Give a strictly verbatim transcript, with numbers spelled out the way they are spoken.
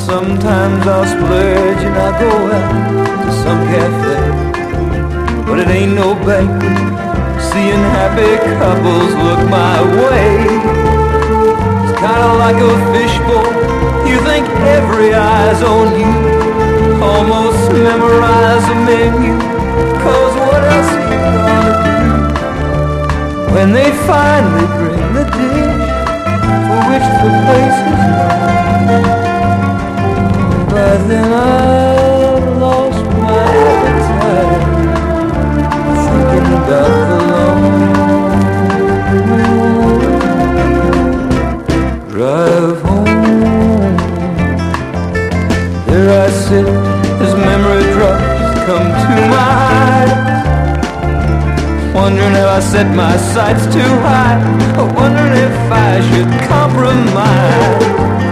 Sometimes I'll splurge and I'll go out to some cafe, but it ain't no banquet seeing happy couples look my way. It's kinda like a fishbowl, you think every eye's on you, almost memorize a menu, cause what else you gonna do when they finally bring the dish for which the place is known? But then I've lost my appetite, thinking about the long drive home. There I sit as memory drops come to my eyes, wondering if I set my sights too high, wondering if I should compromise.